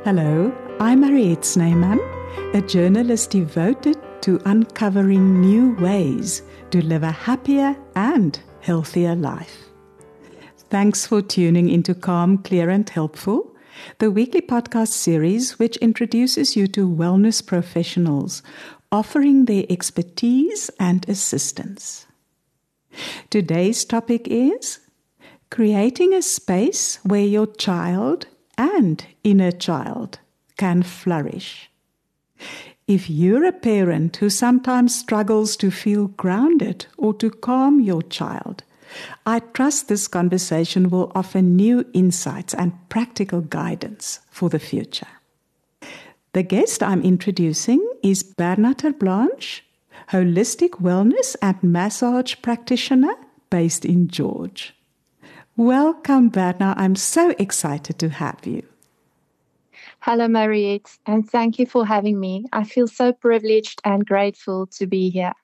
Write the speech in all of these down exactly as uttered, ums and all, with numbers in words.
Hello, I'm Mariette Snyman, a journalist devoted to uncovering new ways to live a happier and healthier life. Thanks for tuning into Calm, Clear and Helpful, the weekly podcast series which introduces you to wellness professionals offering their expertise and assistance. Today's topic is creating a space where your child and inner child can flourish. If you're a parent who sometimes struggles to feel grounded or to calm your child, I trust this conversation will offer new insights and practical guidance for the future. The guest I'm introducing is Berna ter Blanche, holistic wellness and massage practitioner based in George. Welcome, Berna. I'm so excited to have you. Hello, Mariette, and thank you for having me. I feel so privileged and grateful to be here.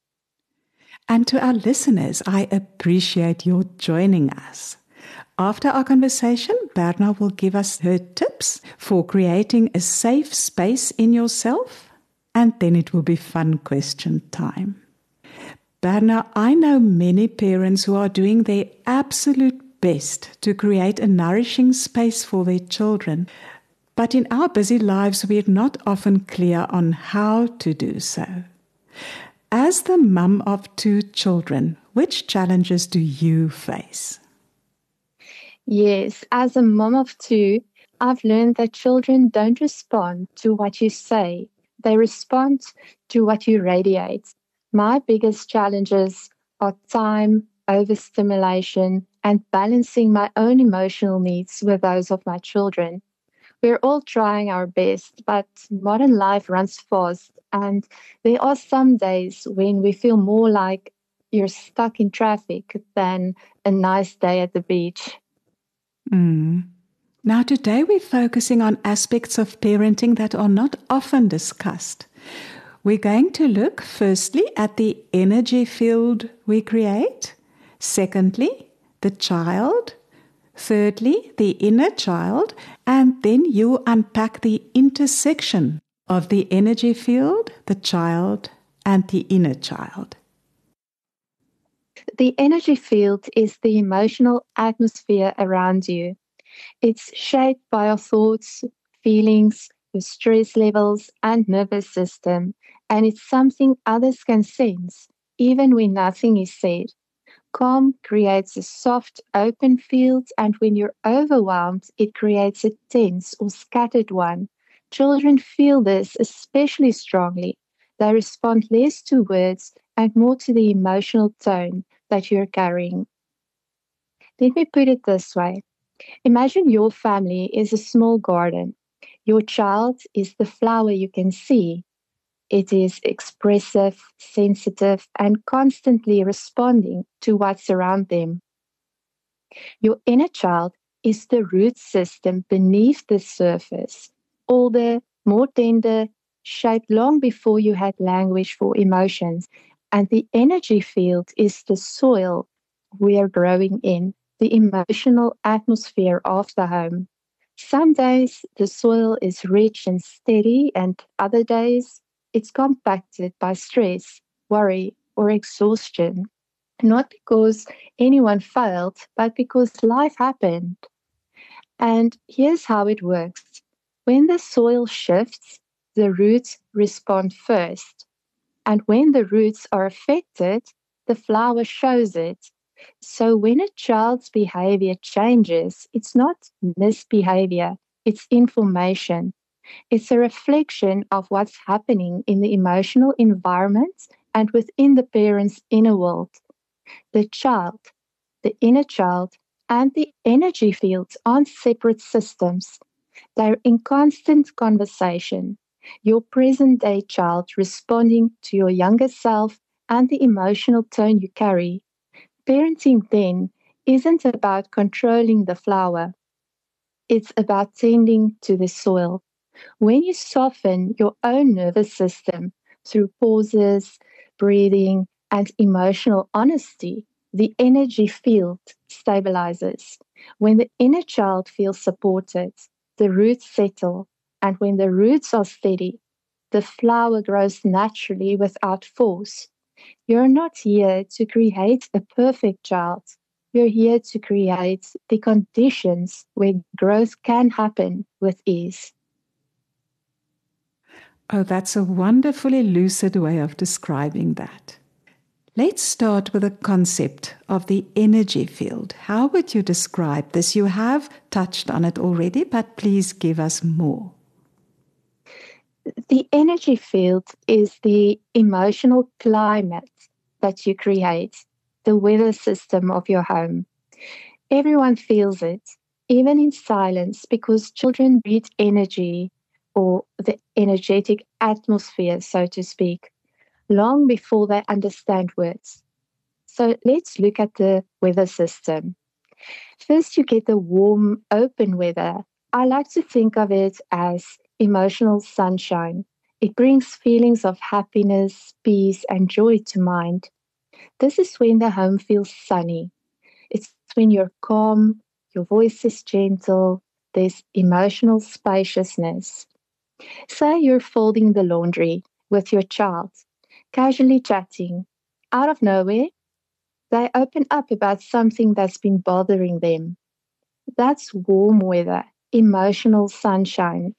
And to our listeners, I appreciate your joining us. After our conversation, Berna will give us her tips for creating a safe space in yourself, and then it will be fun question time. Berna, I know many parents who are doing their absolute best to create a nourishing space for their children, but in our busy lives, we are not often clear on how to do so. As the mum of two children, which challenges do you face? Yes, as a mom of two, I've learned that children don't respond to what you say. They respond to what you radiate. My biggest challenges are time, overstimulation, and balancing my own emotional needs with those of my children. We're all trying our best, but modern life runs fast, and there are some days when we feel more like you're stuck in traffic than a nice day at the beach. Mm. Now, today we're focusing on aspects of parenting that are not often discussed. We're going to look firstly at the energy field we create, secondly, the child, thirdly, the inner child, and then you unpack the intersection of the energy field, the child, and the inner child. The energy field is the emotional atmosphere around you. It's shaped by our thoughts, feelings, your stress levels, and nervous system, and it's something others can sense, even when nothing is said. Calm creates a soft, open field, and when you're overwhelmed, it creates a tense or scattered one. Children feel this especially strongly. They respond less to words and more to the emotional tone that you're carrying. Let me put it this way. Imagine your family is a small garden. Your child is the flower you can see. It is expressive, sensitive, and constantly responding to what's around them. Your inner child is the root system beneath the surface, older, more tender, shaped long before you had language for emotions. And the energy field is the soil we are growing in, the emotional atmosphere of the home. Some days the soil is rich and steady, and other days it's compacted by stress, worry, or exhaustion. Not because anyone failed, but because life happened. And here's how it works. When the soil shifts, the roots respond first. And when the roots are affected, the flower shows it. So when a child's behavior changes, it's not misbehavior, it's information. It's a reflection of what's happening in the emotional environment and within the parent's inner world. The child, the inner child, and the energy fields aren't separate systems. They're in constant conversation. Your present-day child responding to your younger self and the emotional tone you carry. Parenting then isn't about controlling the flower. It's about tending to the soil. When you soften your own nervous system through pauses, breathing, and emotional honesty, the energy field stabilizes. When the inner child feels supported, the roots settle And when the roots are steady, the flower grows naturally without force. You're not here to create a perfect child. You're here to create the conditions where growth can happen with ease. Oh, that's a wonderfully lucid way of describing that. Let's start with the concept of the energy field. How would you describe this? You have touched on it already, but please give us more. The energy field is the emotional climate that you create, the weather system of your home. Everyone feels it, even in silence, because children read energy or the energetic atmosphere, so to speak, long before they understand words. So let's look at the weather system. First, you get the warm, open weather. I like to think of it as emotional sunshine. It brings feelings of happiness, peace, and joy to mind. This is when the home feels sunny. It's when you're calm, your voice is gentle, there's emotional spaciousness. Say you're folding the laundry with your child, casually chatting. Out of nowhere, they open up about something that's been bothering them. That's warm weather, emotional sunshine.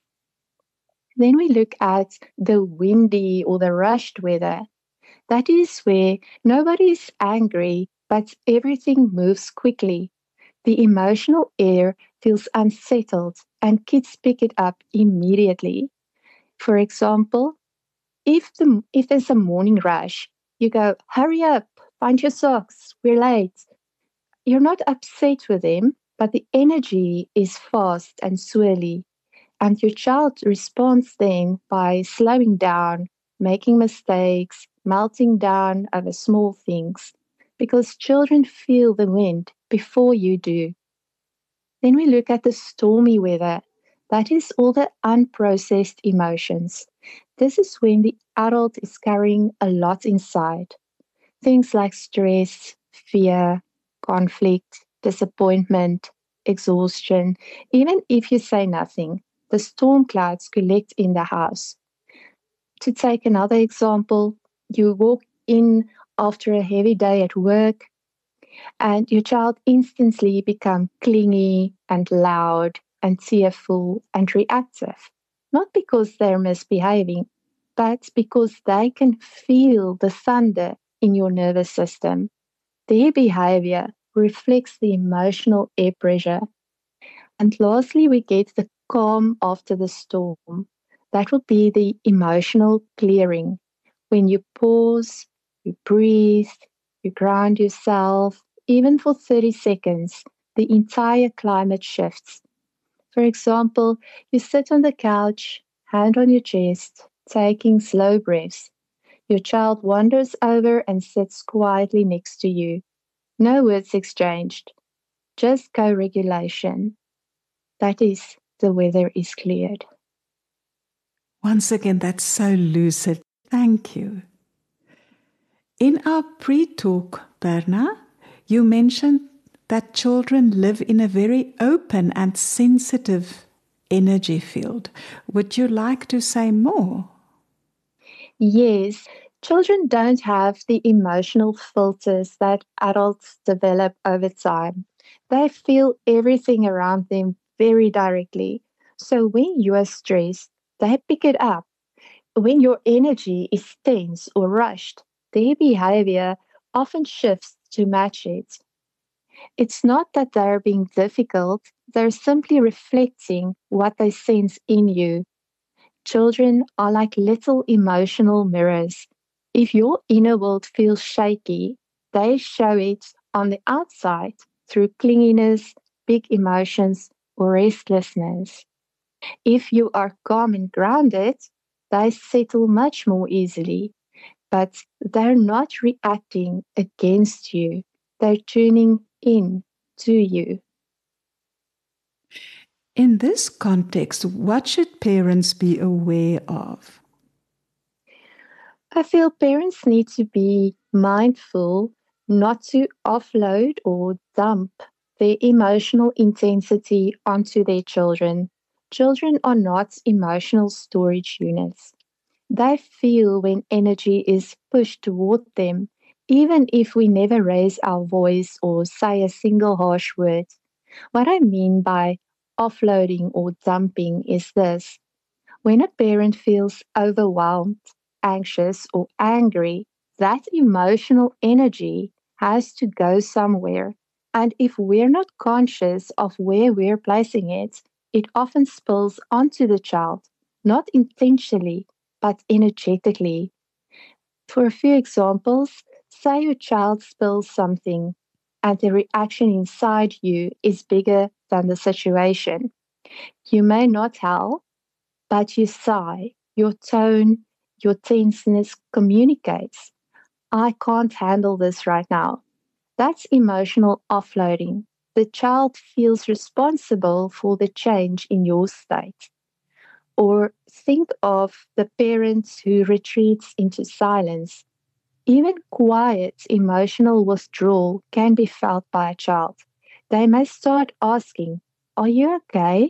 Then we look at the windy or the rushed weather. That is where nobody's angry, but everything moves quickly. The emotional air feels unsettled and kids pick it up immediately. For example, if, the, if there's a morning rush, you go, hurry up, find your socks, we're late. You're not upset with them, but the energy is fast and swirly. And your child responds then by slowing down, making mistakes, melting down over small things, because children feel the wind before you do. Then we look at the stormy weather. That is all the unprocessed emotions. This is when the adult is carrying a lot inside. Things like stress, fear, conflict, disappointment, exhaustion. Even if you say nothing, the storm clouds collect in the house. To take another example, you walk in after a heavy day at work and your child instantly become clingy and loud and tearful and reactive. Not because they're misbehaving, but because they can feel the thunder in your nervous system. Their behavior reflects the emotional air pressure. And lastly, we get the calm after the storm. That would be the emotional clearing. When you pause, you breathe, you ground yourself, even for thirty seconds, the entire climate shifts. For example, you sit on the couch, hand on your chest, taking slow breaths. Your child wanders over and sits quietly next to you. No words exchanged, just co-regulation. That is, the weather is cleared. Once again, that's so lucid. Thank you. In our pre-talk, Berna, you mentioned that children live in a very open and sensitive energy field. Would you like to say more? Yes, children don't have the emotional filters that adults develop over time. They feel everything around them very directly. So when you are stressed, they pick it up. When your energy is tense or rushed, their behavior often shifts to match it. It's not that they're being difficult, they're simply reflecting what they sense in you. Children are like little emotional mirrors. If your inner world feels shaky, they show it on the outside through clinginess, big emotions, or restlessness. If you are calm and grounded, they settle much more easily, but they're not reacting against you. They're tuning in to you. In this context, what should parents be aware of? I feel parents need to be mindful not to offload or dump their emotional intensity onto their children. Children are not emotional storage units. They feel when energy is pushed toward them, even if we never raise our voice or say a single harsh word. What I mean by offloading or dumping is this. When a parent feels overwhelmed, anxious, or angry, that emotional energy has to go somewhere. And if we're not conscious of where we're placing it, it often spills onto the child, not intentionally, but energetically. For a few examples, say your child spills something and the reaction inside you is bigger than the situation. You may not help, but you sigh. Your tone, your tenseness communicates. I can't handle this right now. That's emotional offloading. The child feels responsible for the change in your state. Or think of the parent who retreats into silence. Even quiet emotional withdrawal can be felt by a child. They may start asking, "Are you okay?"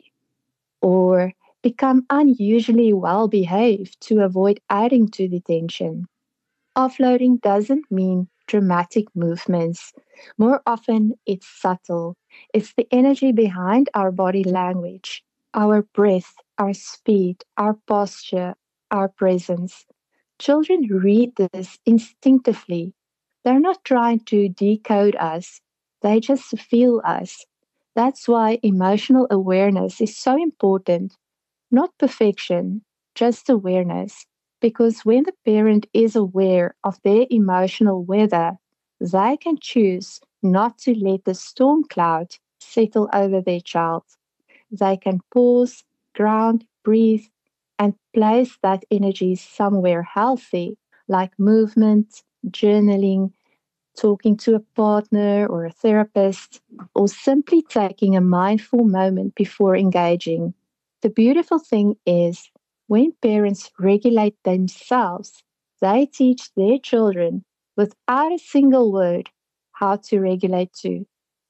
or become unusually well behaved to avoid adding to the tension. Offloading doesn't mean dramatic movements. More often, it's subtle. It's the energy behind our body language, our breath, our speed, our posture, our presence. Children read this instinctively. They're not trying to decode us, they just feel us. That's why emotional awareness is so important. Not perfection, just awareness. Because when the parent is aware of their emotional weather, they can choose not to let the storm cloud settle over their child. They can pause, ground, breathe, and place that energy somewhere healthy, like movement, journaling, talking to a partner or a therapist, or simply taking a mindful moment before engaging. The beautiful thing is, when parents regulate themselves, they teach their children without a single word how to regulate too.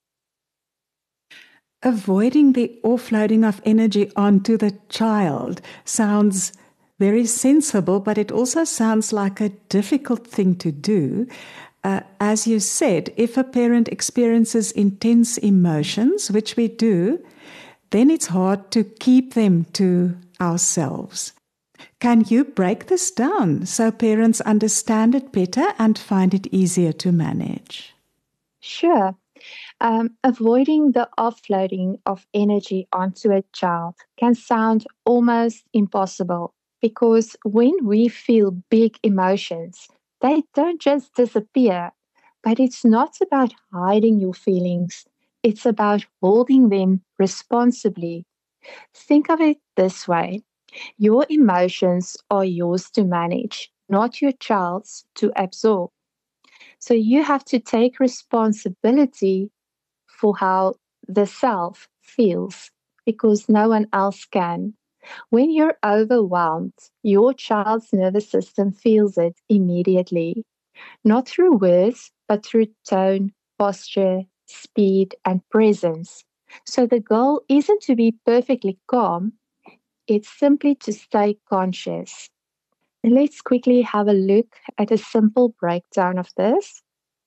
Avoiding the offloading of energy onto the child sounds very sensible, but it also sounds like a difficult thing to do. Uh, as you said, if a parent experiences intense emotions, which we do, then it's hard to keep them to ourselves. Can you break this down so parents understand it better and find it easier to manage? Sure. Um, avoiding the offloading of energy onto a child can sound almost impossible because when we feel big emotions, they don't just disappear. But it's not about hiding your feelings, it's about holding them responsibly. Think of it this way: your emotions are yours to manage, not your child's to absorb. So you have to take responsibility for how the self feels because no one else can. When you're overwhelmed, your child's nervous system feels it immediately, not through words, but through tone, posture, speed, and presence. So the goal isn't to be perfectly calm, it's simply to stay conscious. Let's quickly have a look at a simple breakdown of this.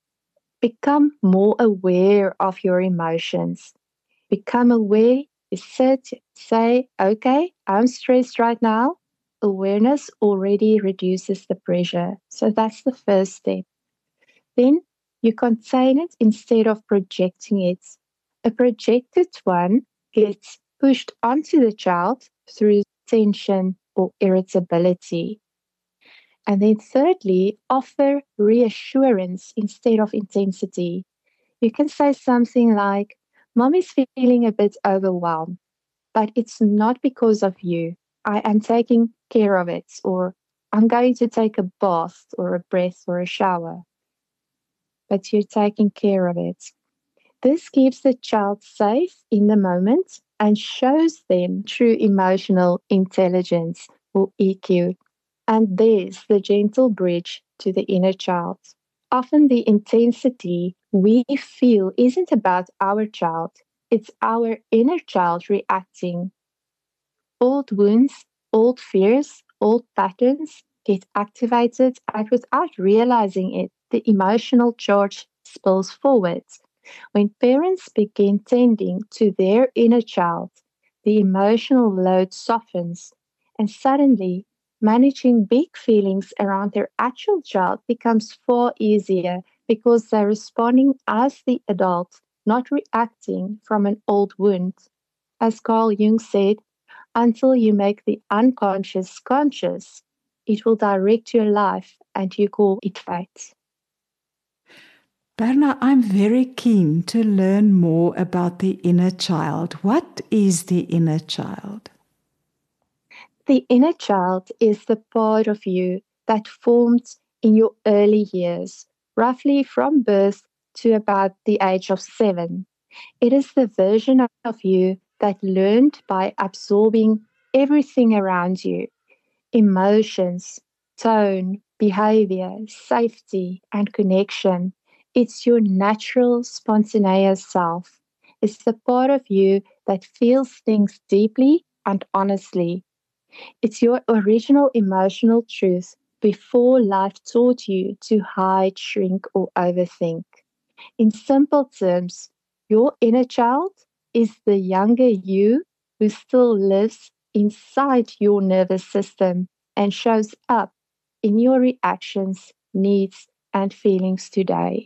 Become more aware of your emotions. Become aware, you sit, say, okay, I'm stressed right now. Awareness already reduces the pressure. So that's the first step. Then you contain it instead of projecting it. A projected one gets pushed onto the child through tension or irritability. And then thirdly, offer reassurance instead of intensity. You can say something like, "Mom is feeling a bit overwhelmed, but it's not because of you. I am taking care of it," or "I'm going to take a bath or a breath or a shower," but you're taking care of it. This keeps the child safe in the moment and shows them true emotional intelligence or E Q. And there's the gentle bridge to the inner child. Often the intensity we feel isn't about our child, it's our inner child reacting. Old wounds, old fears, old patterns get activated, and without realizing it, the emotional charge spills forward. When parents begin tending to their inner child, the emotional load softens, and suddenly managing big feelings around their actual child becomes far easier because they're responding as the adult, not reacting from an old wound. As Carl Jung said, until you make the unconscious conscious, it will direct your life and you call it fate. Berna, I'm very keen to learn more about the inner child. What is the inner child? The inner child is the part of you that formed in your early years, roughly from birth to about the age of seven. It is the version of you that learned by absorbing everything around you: emotions, tone, behavior, safety, and connection. It's your natural, spontaneous self. It's the part of you that feels things deeply and honestly. It's your original emotional truth before life taught you to hide, shrink, or overthink. In simple terms, your inner child is the younger you who still lives inside your nervous system and shows up in your reactions, needs, and feelings today.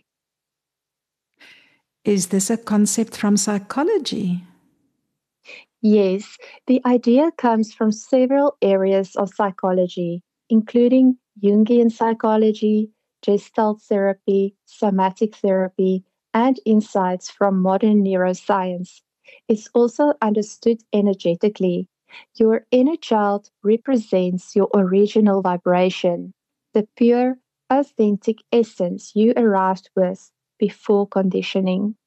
Is this a concept from psychology? Yes, the idea comes from several areas of psychology, including Jungian psychology, Gestalt therapy, somatic therapy, and insights from modern neuroscience. It's also understood energetically. Your inner child represents your original vibration, the pure, authentic essence you arrived with before conditioning.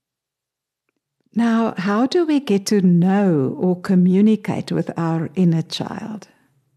Now, how do we get to know or communicate with our inner child?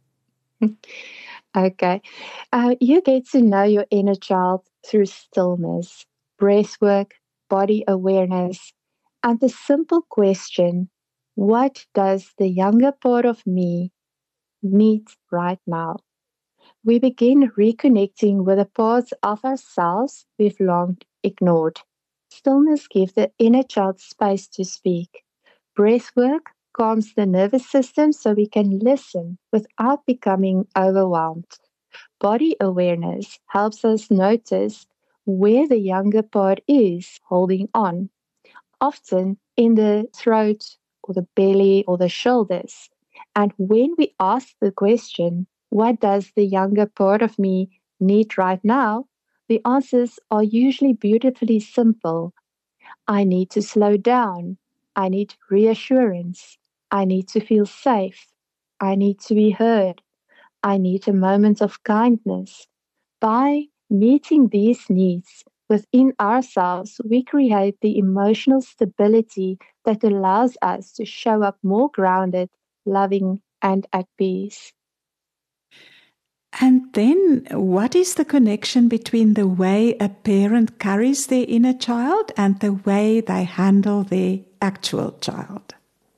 Okay. Uh, you get to know your inner child through stillness, breath work, body awareness, and the simple question: what does the younger part of me need right now? We begin reconnecting with the parts of ourselves we've long ignored. Stillness gives the inner child space to speak. Breath work calms the nervous system so we can listen without becoming overwhelmed. Body awareness helps us notice where the younger part is holding on, often in the throat or the belly or the shoulders. And when we ask the question, what does the younger part of me need right now? The answers are usually beautifully simple. I need to slow down. I need reassurance. I need to feel safe. I need to be heard. I need a moment of kindness. By meeting these needs within ourselves, we create the emotional stability that allows us to show up more grounded, loving, and at peace. And then, what is the connection between the way a parent carries their inner child and the way they handle their actual child?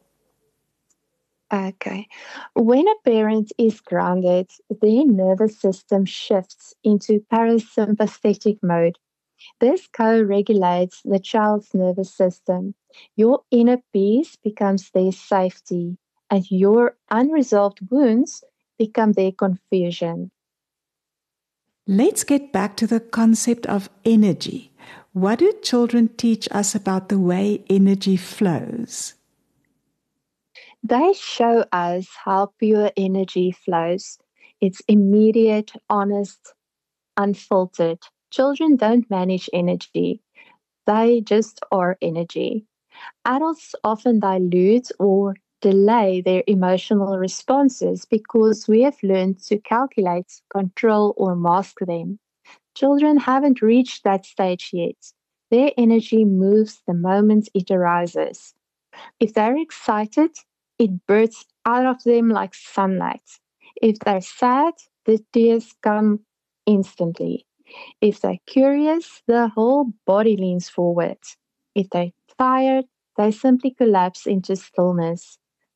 Okay. When a parent is grounded, their nervous system shifts into parasympathetic mode. This co regulates the child's nervous system. Your inner peace becomes their safety, and your unresolved wounds become their confusion. Let's get back to the concept of energy. What do children teach us about the way energy flows? They show us how pure energy flows. It's immediate, honest, unfiltered. Children don't manage energy, they just are energy. Adults often dilute or delay their emotional responses because we have learned to calculate, control, or mask them. Children haven't reached that stage yet. Their energy moves the moment it arises. If they're excited, it bursts out of them like sunlight. If they're sad, the tears come instantly. If they're curious, the whole body leans forward. If they're tired, they simply collapse into stillness.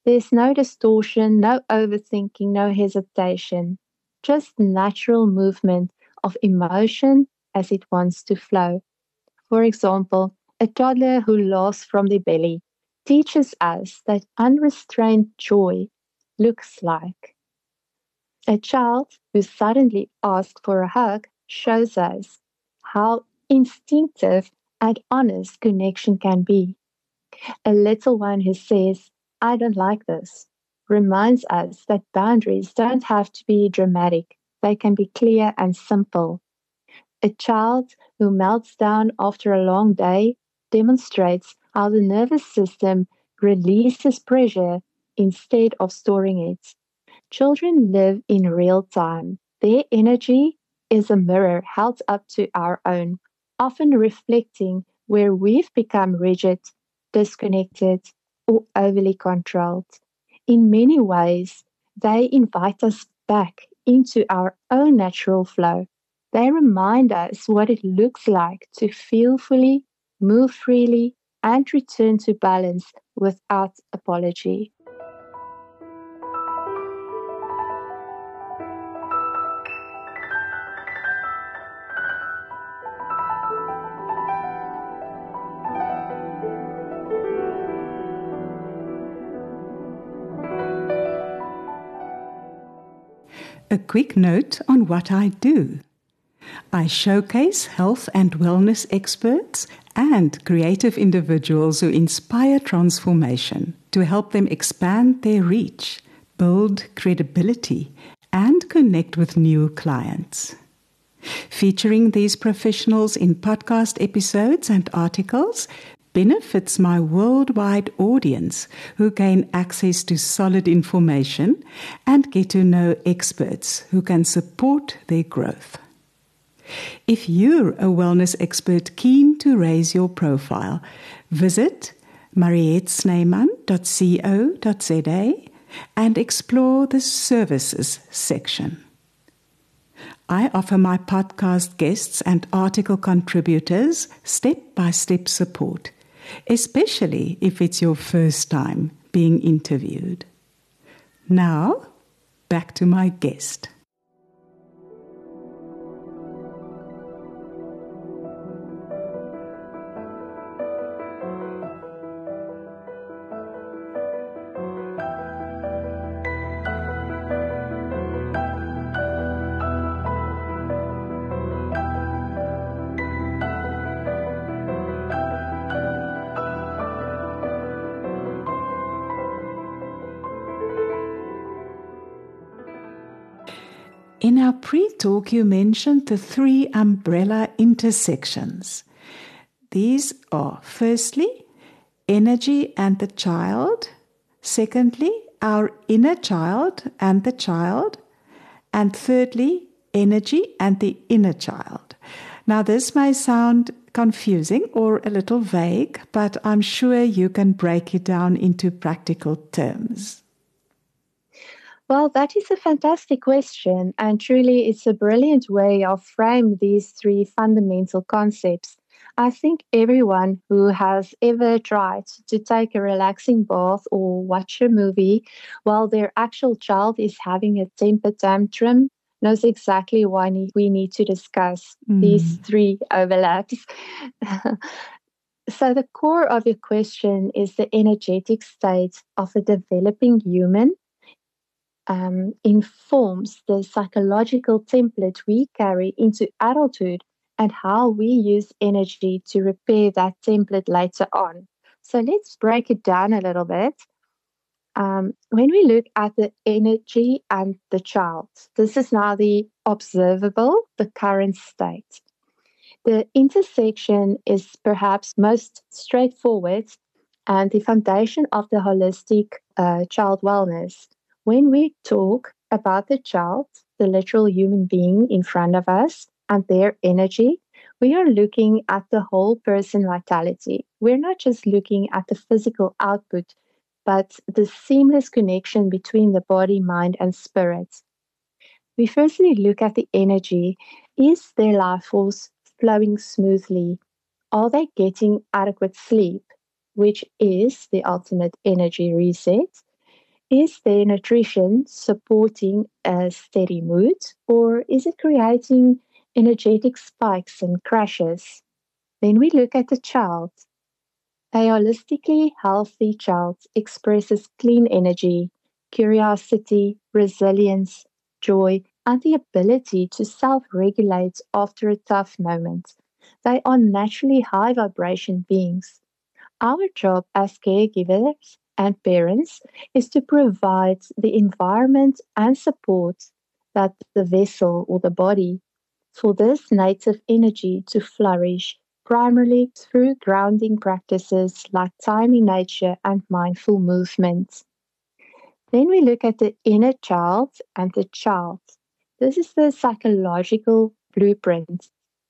There's no distortion, no overthinking, no hesitation, just natural movement of emotion as it wants to flow. For example, a toddler who laughs from the belly teaches us that unrestrained joy looks like. A child who suddenly asks for a hug shows us how instinctive and honest connection can be. A little one who says, I don't like this, reminds us that boundaries don't have to be dramatic, they can be clear and simple. A child who melts down after a long day demonstrates how the nervous system releases pressure instead of storing it. Children live in real time. Their energy is a mirror held up to our own, often reflecting where we've become rigid, disconnected, or overly controlled. In many ways, they invite us back into our own natural flow. They remind us what it looks like to feel fully, move freely, and return to balance without apology. A quick note on what I do. I showcase health and wellness experts and creative individuals who inspire transformation to help them expand their reach, build credibility, and connect with new clients. Featuring these professionals in podcast episodes and articles benefits my worldwide audience who gain access to solid information and get to know experts who can support their growth. If you're a wellness expert keen to raise your profile, visit mariette snyman dot co dot za and explore the services section. I offer my podcast guests and article contributors step-by-step support, especially if it's your first time being interviewed. Now, back to my guest. In our pre-talk, you mentioned the three umbrella intersections. These are, firstly, energy and the child. Secondly, our inner child and the child. And thirdly, energy and the inner child. Now, this may sound confusing or a little vague, but I'm sure you can break it down into practical terms. Well, that is a fantastic question, and truly it's a brilliant way of frame these three fundamental concepts. I think everyone who has ever tried to take a relaxing bath or watch a movie while their actual child is having a temper tantrum knows exactly why we need to discuss mm. these three overlaps. So the core of your question is the energetic state of a developing human. Um, informs the psychological template we carry into adulthood and how we use energy to repair that template later on. So let's break it down a little bit. Um, when we look at the energy and the child, this is now the observable, the current state. The intersection is perhaps most straightforward and the foundation of the holistic uh, child wellness. When we talk about the child, the literal human being in front of us, and their energy, we are looking at the whole person vitality. We're not just looking at the physical output, but the seamless connection between the body, mind, and spirit. We firstly look at the energy. Is their life force flowing smoothly? Are they getting adequate sleep, which is the ultimate energy reset? Is their nutrition supporting a steady mood, or is it creating energetic spikes and crashes? Then we look at the child. A holistically healthy child expresses clean energy, curiosity, resilience, joy, and the ability to self regulate after a tough moment. They are naturally high vibration beings. Our job as caregivers and parents is to provide the environment and support that the vessel or the body for this native energy to flourish, primarily through grounding practices like time in nature and mindful movement. Then we look at the inner child and the child. This is the psychological blueprint.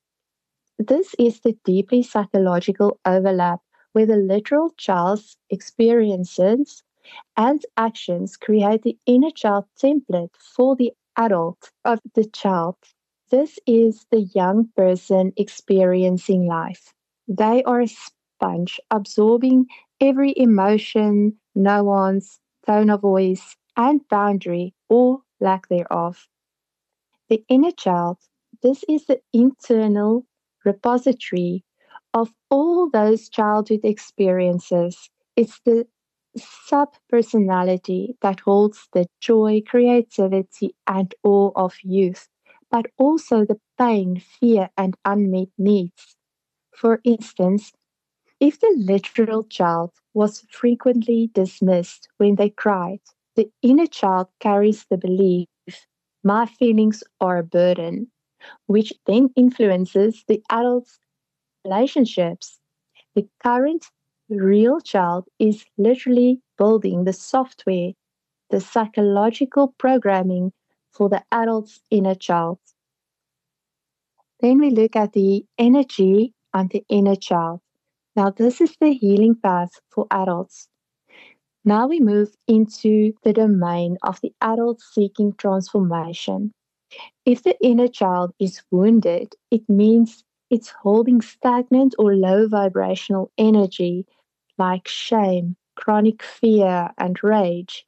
This is the deeply psychological overlap where the literal child's experiences and actions create the inner child template for the adult of the child. This is the young person experiencing life. They are a sponge, absorbing every emotion, nuance, tone of voice, and boundary, or lack thereof. The inner child, this is the internal repository of all those childhood experiences. It's the sub personality that holds the joy, creativity, and awe of youth, but also the pain, fear, and unmet needs. For instance, if the literal child was frequently dismissed when they cried, the inner child carries the belief, my feelings are a burden, which then influences the adult's relationships. The current real child is literally building the software, the psychological programming for the adult's inner child. Then we look at the energy and the inner child. Now, this is the healing path for adults. Now we move into the domain of the adult seeking transformation. If the inner child is wounded, it means it's holding stagnant or low vibrational energy like shame, chronic fear, and rage.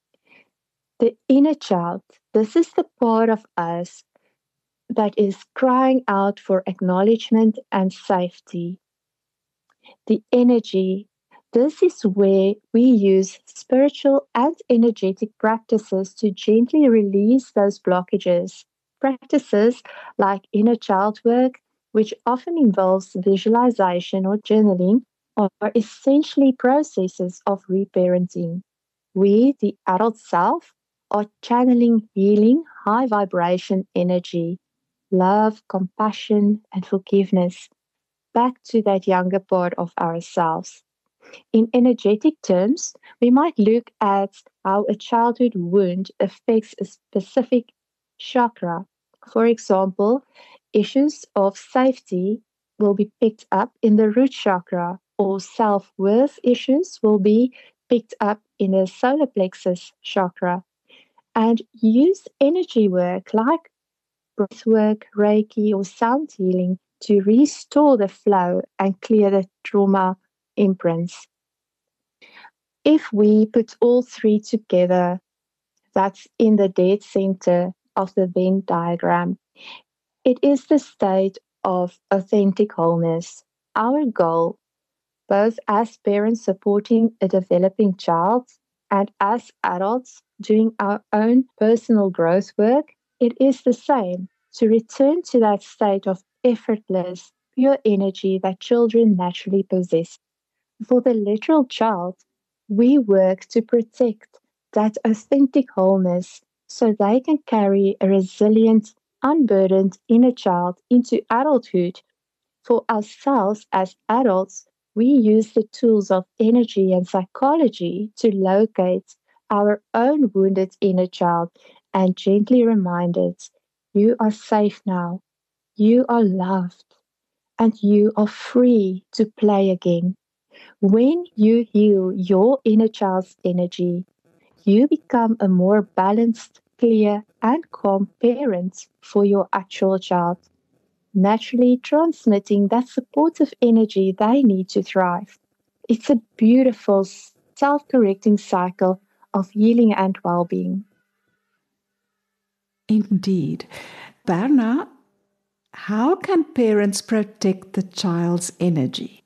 The inner child, this is the part of us that is crying out for acknowledgement and safety. The energy, this is where we use spiritual and energetic practices to gently release those blockages. Practices like inner child work, which often involves visualization or journaling, are essentially processes of reparenting. We, the adult self, are channeling healing, high vibration energy, love, compassion, and forgiveness back to that younger part of ourselves. In energetic terms, we might look at how a childhood wound affects a specific chakra. For example, issues of safety will be picked up in the root chakra, or self worth issues will be picked up in the solar plexus chakra. And use energy work like breath work, Reiki, or sound healing to restore the flow and clear the trauma imprints. If we put all three together, that's in the dead center of the Venn diagram. It is the state of authentic wholeness. Our goal, both as parents supporting a developing child and as adults doing our own personal growth work, it is the same, to return to that state of effortless, pure energy that children naturally possess. For the literal child, we work to protect that authentic wholeness so they can carry a resilient, unburdened inner child into adulthood. For ourselves as adults, we use the tools of energy and psychology to locate our own wounded inner child and gently remind it, you are safe now, you are loved, and you are free to play again. When you heal your inner child's energy, you become a more balanced, clear, and calm parent for your actual child, naturally transmitting that supportive energy they need to thrive. It's a beautiful self correcting cycle of healing and well-being. Indeed. Berna, how can parents protect the child's energy?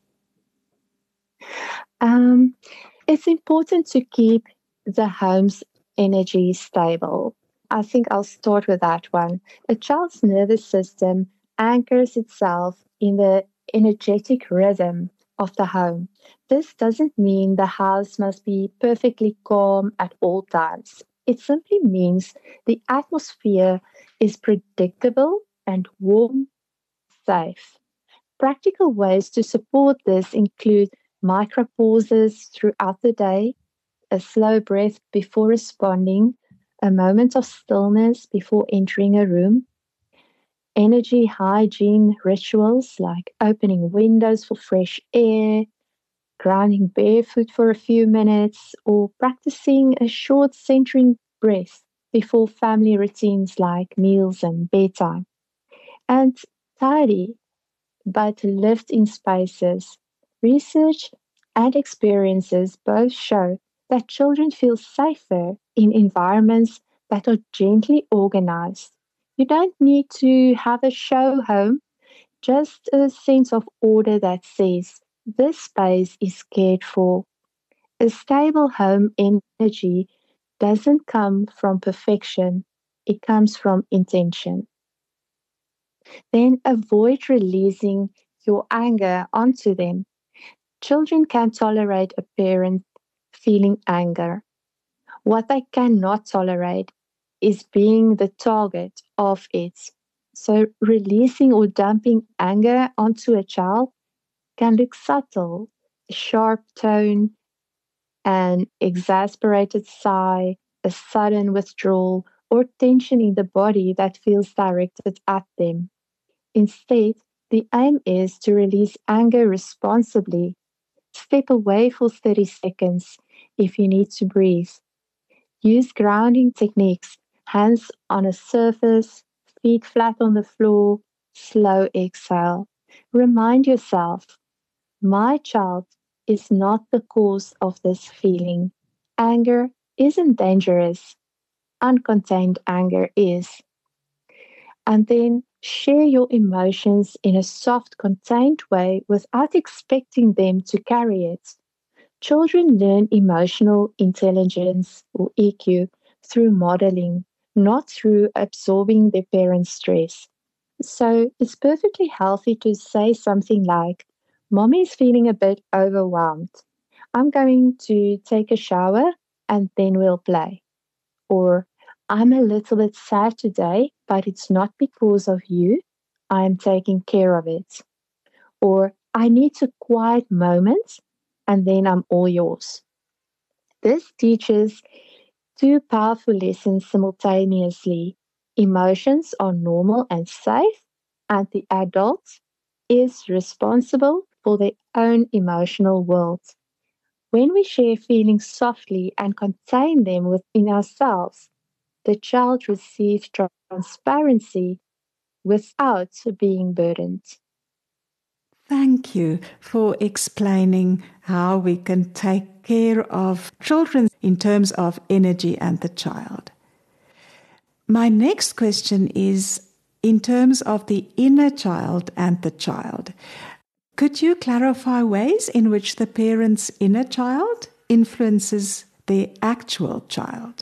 Um, it's important to keep the home's energy stable. I think I'll start with that one. A child's nervous system anchors itself in the energetic rhythm of the home. This doesn't mean the house must be perfectly calm at all times. It simply means the atmosphere is predictable and warm, safe. Practical ways to support this include micro pauses throughout the day, a slow breath before responding, a moment of stillness before entering a room, energy hygiene rituals like opening windows for fresh air, grounding barefoot for a few minutes, or practicing a short centering breath before family routines like meals and bedtime. And tidy but lived in spaces. Research and experiences both show that children feel safer in environments that are gently organized. You don't need to have a show home, just a sense of order that says, this space is cared for. A stable home energy doesn't come from perfection, it comes from intention. Then avoid releasing your anger onto them. Children can tolerate a parent feeling anger. What they cannot tolerate is being the target of it. So, releasing or dumping anger onto a child can look subtle, a sharp tone, an exasperated sigh, a sudden withdrawal, or tension in the body that feels directed at them. Instead, the aim is to release anger responsibly. Step away for thirty seconds if you need to breathe. Use grounding techniques, hands on a surface, feet flat on the floor, slow exhale. Remind yourself, my child is not the cause of this feeling. Anger isn't dangerous. Uncontained anger is. And then share your emotions in a soft, contained way without expecting them to carry it. Children learn emotional intelligence or E Q through modeling, not through absorbing their parents' stress. So it's perfectly healthy to say something like, Mommy's feeling a bit overwhelmed. I'm going to take a shower and then we'll play. Or I'm a little bit sad today, but it's not because of you. I'm taking care of it. Or I need a quiet moment and then I'm all yours. This teaches two powerful lessons simultaneously. Emotions are normal and safe, and the adult is responsible for their own emotional world. When we share feelings softly and contain them within ourselves, the child receives transparency without being burdened. Thank you for explaining how we can take care of children in terms of energy and the child. My next question is in terms of the inner child and the child. Could you clarify ways in which the parent's inner child influences the actual child?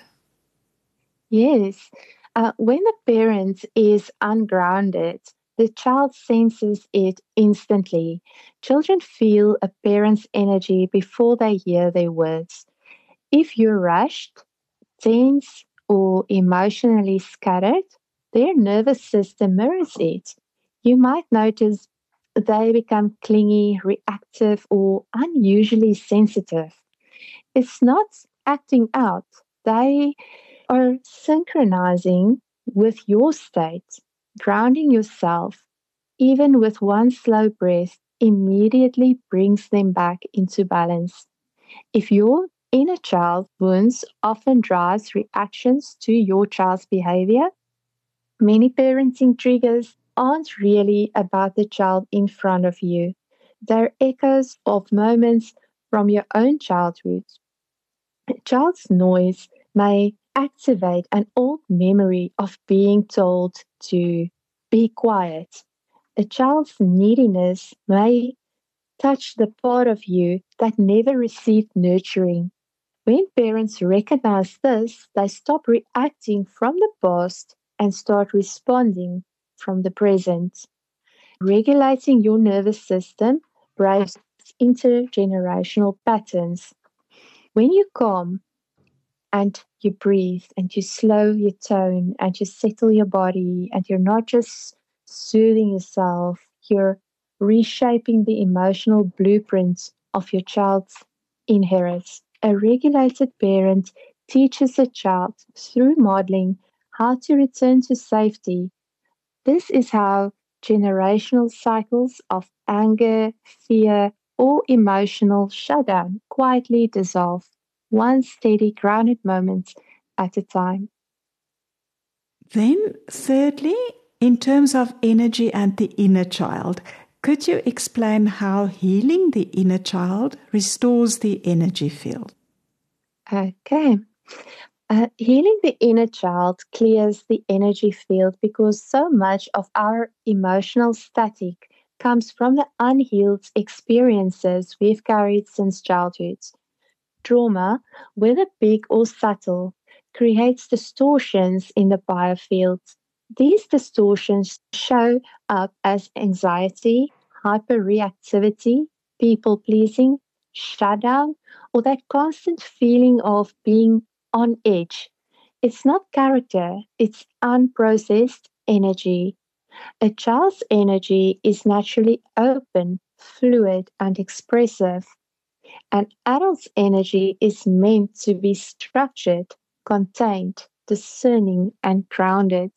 Yes. Uh, when the parent is ungrounded, the child senses it instantly. Children feel a parent's energy before they hear their words. If you're rushed, tense, or emotionally scattered, their nervous system mirrors it. You might notice they become clingy, reactive, or unusually sensitive. It's not acting out. They are synchronizing with your state, grounding yourself, even with one slow breath, immediately brings them back into balance. If your inner child wounds often drives reactions to your child's behavior, many parenting triggers aren't really about the child in front of you. They're echoes of moments from your own childhood. A child's noise may activate an old memory of being told to be quiet. A child's neediness may touch the part of you that never received nurturing. When parents recognize this, they stop reacting from the past and start responding from the present. Regulating your nervous system breaks intergenerational patterns. When you calm and you breathe and you slow your tone and you settle your body and you're not just soothing yourself, you're reshaping the emotional blueprints of your child's inherits. A regulated parent teaches a child through modeling how to return to safety. This is how generational cycles of anger, fear, or emotional shutdown quietly dissolve, one steady, grounded moment at a time. Then, thirdly, in terms of energy and the inner child, could you explain how healing the inner child restores the energy field? Okay. Uh, healing the inner child clears the energy field because so much of our emotional static comes from the unhealed experiences we've carried since childhood. Trauma, whether big or subtle, creates distortions in the biofield. These distortions show up as anxiety, hyperreactivity, people pleasing, shutdown, or that constant feeling of being on edge. It's not character, it's unprocessed energy. A child's energy is naturally open, fluid, and expressive. An adult's energy is meant to be structured, contained, discerning, and grounded.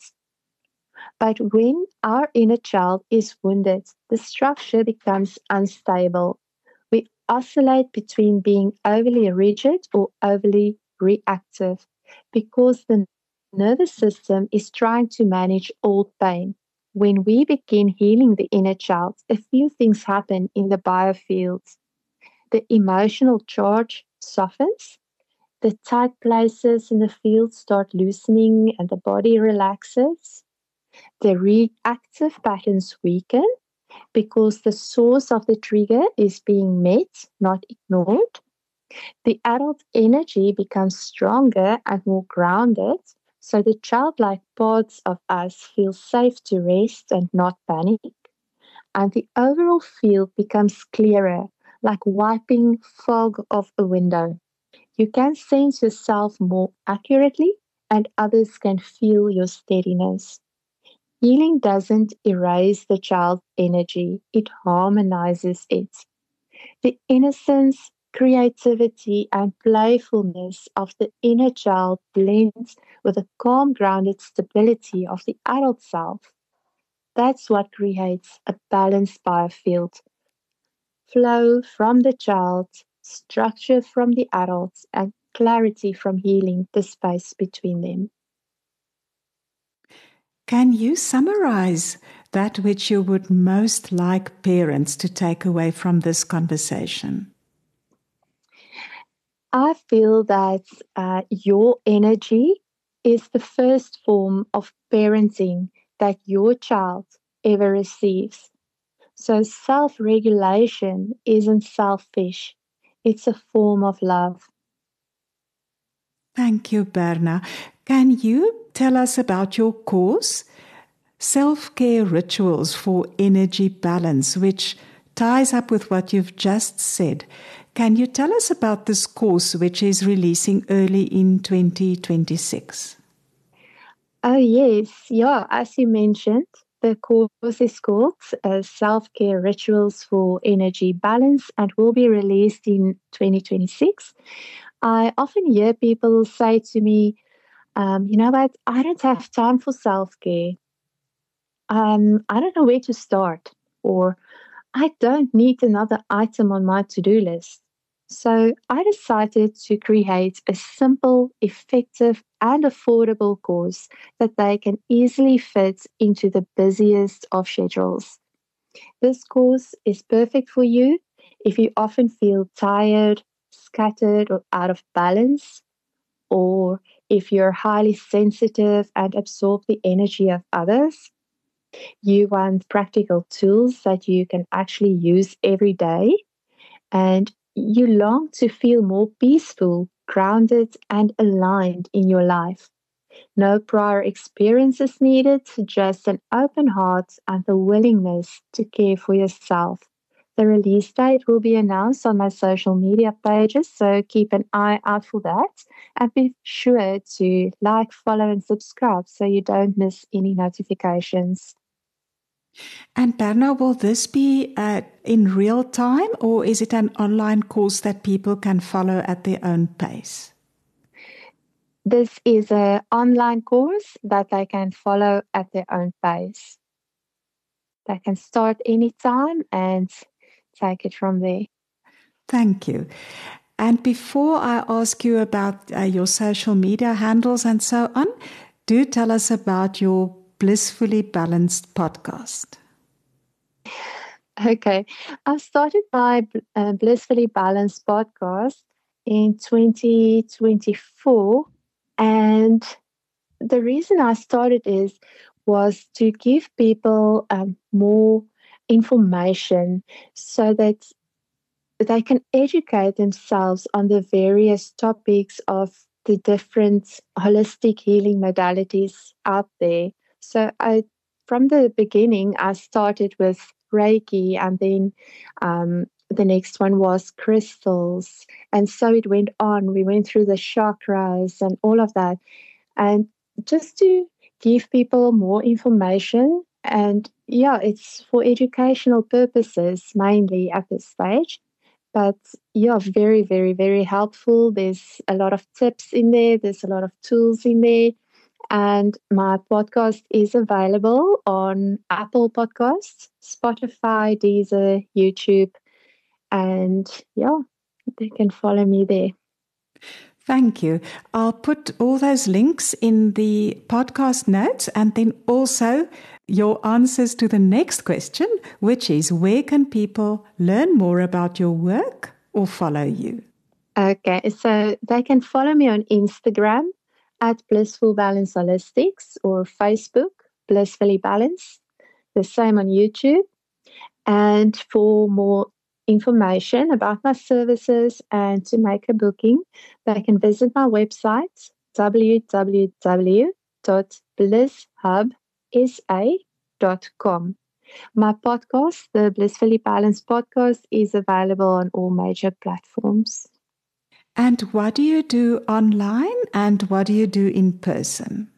But when our inner child is wounded, the structure becomes unstable. We oscillate between being overly rigid or overly reactive because the nervous system is trying to manage old pain. When we begin healing the inner child, a few things happen in the biofields. The emotional charge softens, the tight places in the field start loosening, and the body relaxes. The reactive patterns weaken because the source of the trigger is being met, not ignored. The adult energy becomes stronger and more grounded, so the childlike parts of us feel safe to rest and not panic. And the overall field becomes clearer, like wiping fog off a window. You can sense yourself more accurately, and others can feel your steadiness. Healing doesn't erase the child's energy, it harmonizes it. The innocence, creativity, and playfulness of the inner child blends with the calm, grounded stability of the adult self. That's what creates a balanced biofield. Flow from the child, structure from the adults, and clarity from healing the space between them. Can you summarize that which you would most like parents to take away from this conversation? I feel that uh, your energy is the first form of parenting that your child ever receives. So self regulation isn't selfish, it's a form of love. Thank you, Berna. Can you tell us about your course, Self-Care Rituals for Energy Balance, which ties up with what you've just said? Can you tell us about this course, which is releasing early in twenty twenty-six? Oh, yes. Yeah, as you mentioned, the course is called uh, Self-Care Rituals for Energy Balance and will be released in twenty twenty-six. I often hear people say to me, um, you know what, I don't have time for self-care. Um, I don't know where to start, or I don't need another item on my to-do list. So I decided to create a simple, effective, and affordable course that they can easily fit into the busiest of schedules. This course is perfect for you if you often feel tired, scattered or out of balance, or if you're highly sensitive and absorb the energy of others. You want practical tools that you can actually use every day, and you long to feel more peaceful, grounded, and aligned in your life. No prior experiences needed, just an open heart and the willingness to care for yourself. The release date will be announced on my social media pages, so keep an eye out for that. And be sure to like, follow, and subscribe so you don't miss any notifications. And Berna, will this be uh, in real time, or is it an online course that people can follow at their own pace? This is an online course that they can follow at their own pace. They can start anytime and take it from there. Thank you. And before I ask you about uh, your social media handles and so on, do tell us about your Blissfully Balanced podcast. Okay. I started my uh, Blissfully Balanced podcast in twenty twenty-four. And the reason I started is was to give people um, more information so that they can educate themselves on the various topics of the different holistic healing modalities out there. So I, from the beginning, I started with Reiki, and then um, the next one was crystals. And so it went on. We went through the chakras and all of that. And just to give people more information, and yeah, it's for educational purposes mainly at this stage. But yeah, very, very, very helpful. There's a lot of tips in there, there's a lot of tools in there. And my podcast is available on Apple Podcasts, Spotify, Deezer, YouTube. And yeah, they can follow me there. Thank you. I'll put all those links in the podcast notes, and then also your answers to the next question, which is, where can people learn more about your work or follow you? Okay, so they can follow me on Instagram at Blissful Balance Holistics, or Facebook, Blissfully Balance, the same on YouTube. And for more information about my services and to make a booking, they can visit my website, w w w dot bliss hub s a dot com. My podcast, the Blissfully Balanced podcast, is available on all major platforms. And what do you do online and what do you do in person?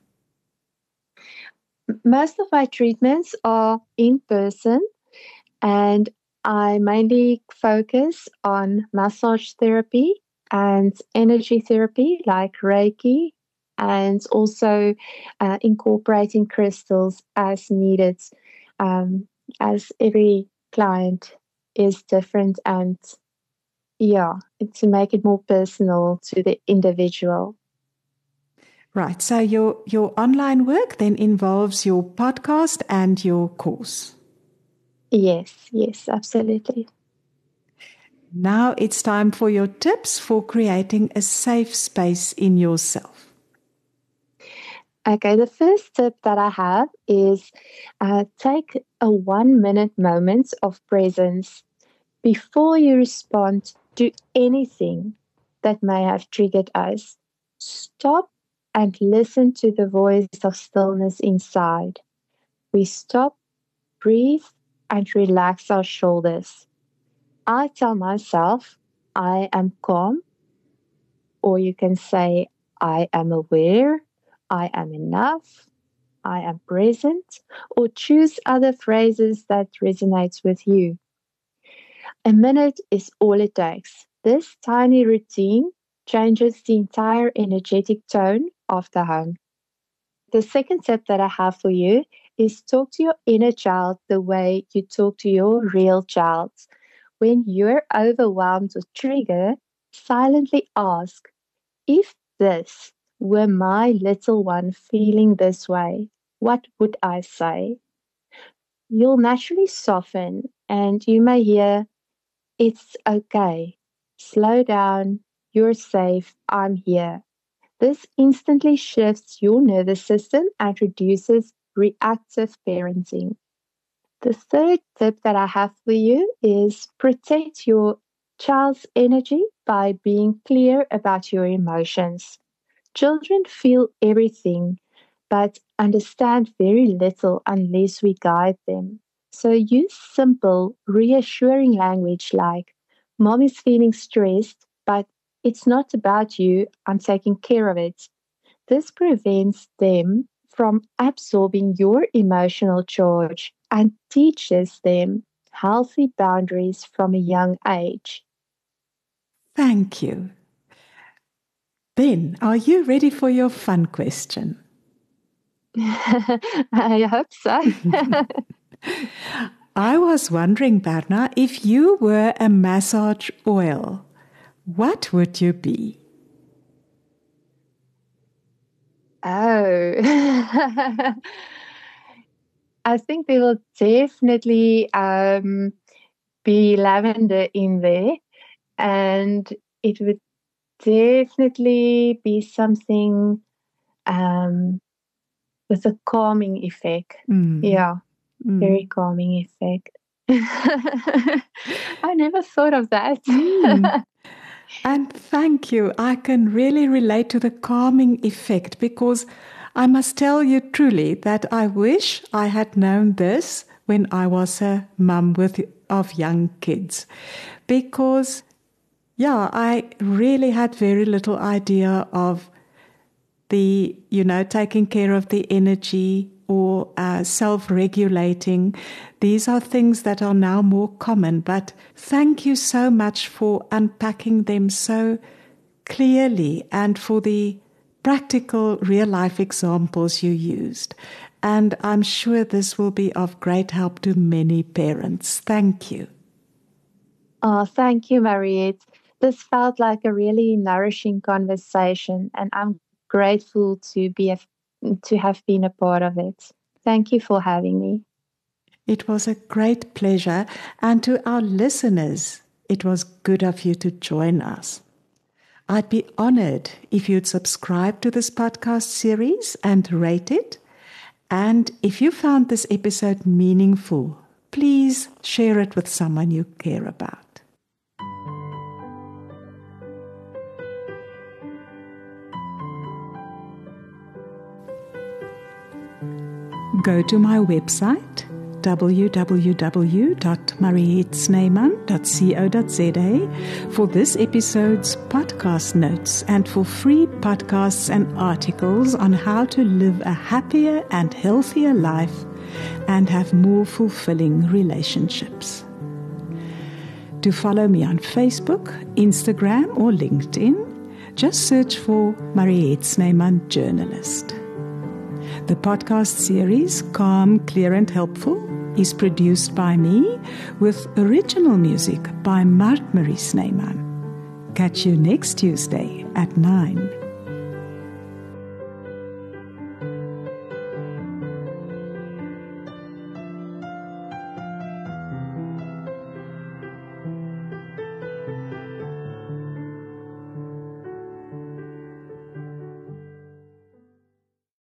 Most of my treatments are in person, and I mainly focus on massage therapy and energy therapy like Reiki, and also uh, incorporating crystals as needed, um, as every client is different, and yeah, to make it more personal to the individual. Right. So your, your online work then involves your podcast and your course. Yes, yes, absolutely. Now it's time for your tips for creating a safe space in yourself. Okay, the first tip that I have is uh, take a one minute moment of presence before you respond to anything that may have triggered us. Stop and listen to the voice of stillness inside. We stop, breathe, and relax our shoulders. I tell myself, I am calm, or you can say, I am aware, I am enough, I am present, or choose other phrases that resonates with you. A minute is all it takes. This tiny routine changes the entire energetic tone of the home. The second tip that I have for you is talk to your inner child the way you talk to your real child. When you're overwhelmed or triggered, silently ask, if this were my little one feeling this way, what would I say? You'll naturally soften, and you may hear, it's okay. slow down, you're safe, I'm here. This instantly shifts your nervous system and reduces reactive parenting. The third tip that I have for you is protect your child's energy by being clear about your emotions. Children feel everything, but understand very little unless we guide them. So use simple, reassuring language like, Mom is feeling stressed, but it's not about you, I'm taking care of it. This prevents them from absorbing your emotional charge and teaches them healthy boundaries from a young age. Thank you. Ben, are you ready for your fun question? I hope so. I was wondering, Berna, if you were a massage oil, what would you be? Oh, I think there will definitely um, be lavender in there, and it would definitely be something um, with a calming effect. Mm. Yeah, mm. very calming effect. I never thought of that. Mm. And thank you. I can really relate to the calming effect because I must tell you truly that I wish I had known this when I was a mum with of young kids. Because, yeah, I really had very little idea of the, you know, taking care of the energy or uh, self-regulating. These are things that are now more common, but thank you so much for unpacking them so clearly and for the practical real-life examples you used. And I'm sure this will be of great help to many parents. Thank you. Oh, thank you, Mariette. This felt like a really nourishing conversation, and I'm grateful to be a, to have been a part of it. Thank you for having me. It was a great pleasure, and to our listeners, it was good of you to join us. I'd be honored if you'd subscribe to this podcast series and rate it. And if you found this episode meaningful, please share it with someone you care about. Go to my website, w w w dot mariette snyman dot co dot z a, for this episode's podcast notes and for free podcasts and articles on how to live a happier and healthier life and have more fulfilling relationships. To follow me on Facebook, Instagram, or LinkedIn, just search for Mariette Snyman Journalist. The podcast series, Calm, Clear and Helpful, is produced by me with original music by Mart Marie Snyman. Catch you next Tuesday at nine.